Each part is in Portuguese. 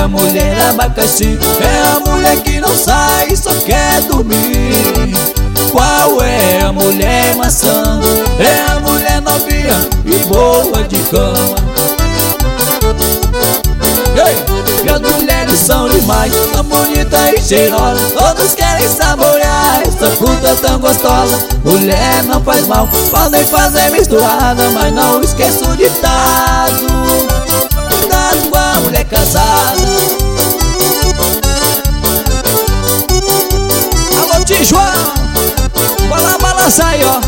a mulher abacaxi? É a mulher que não sai e só quer dormir. Qual é a mulher maçã? É a mulher novinha e boa de cama. E as mulheres são demais, tão bonita e cheirosa, todos querem saborear essa fruta tão gostosa. Mulher não faz mal, podem fazer misturada, mas não esqueça o ditado: cuidado com a mulher casada. Alô, Tijuana, bora balançar aí, ó.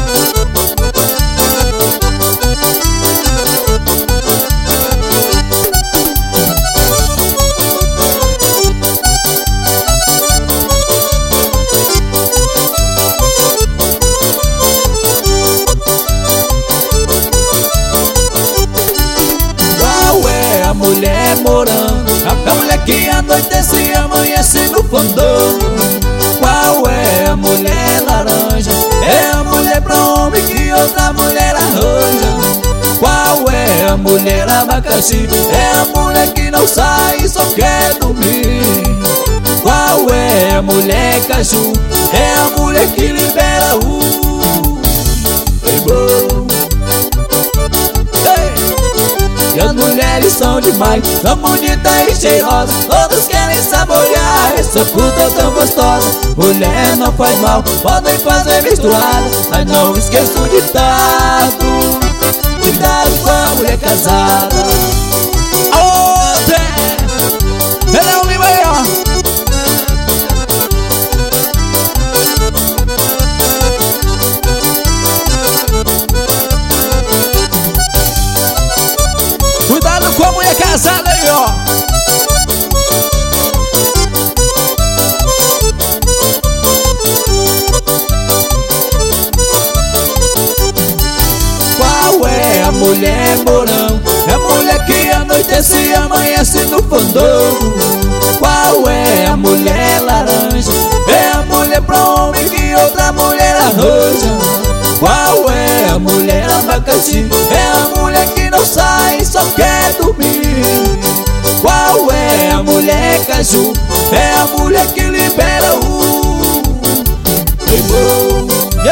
Mulher morango, a mulher que anoitece e amanhece no fandango. Qual é a mulher laranja? É a mulher pra homem que outra mulher arranja. Qual é a mulher abacaxi? É a mulher que não sai e só quer dormir. Qual é a mulher caju? É a mulher que libera o bom. E as mulheres são demais, tão bonita e cheirosa, todos querem saborear essa fruta tão gostosa. Mulher não faz mal, podem fazer misturada, mas não esqueça o ditado: cuidado com a mulher casada. Aô, Zé! Ele é o Lima aí, ó. Cuidado com a mulher casada aí, ó. Qual é a mulher morango? É a mulher que anoitece e amanhece no fandango. Qual é a mulher laranja? É a mulher pra homem que outra mulher arranja. Qual é a mulher abacaxi? É a mulher que não sai e só quer dormir. Qual é a mulher caju? É a mulher que libera o limão.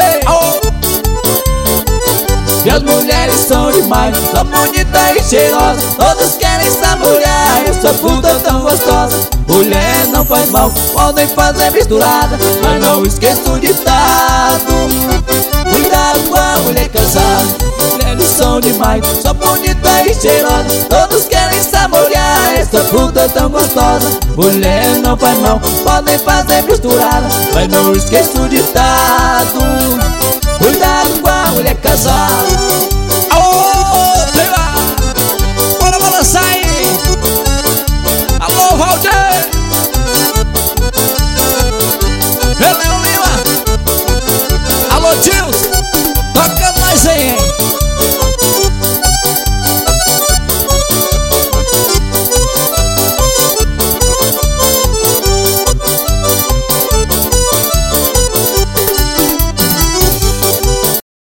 E as mulheres são demais, tão bonita e cheirosa, todos querem saborear essa fruta tão gostosa. Mulher não faz mal, podem fazer misturada, mas não esqueça o ditado: cuidado com a mulher casada. Mulheres são demais, são bonita e cheirosa, todos querem saborear essa fruta tão gostosa. Mulher não faz mal, podem fazer misturada, mas não esqueça o ditado: cuidado com a mulher casada. Aô, Treva! Bora balançar aí! Alô, Valdir! Helena Lima! Alô, Tio!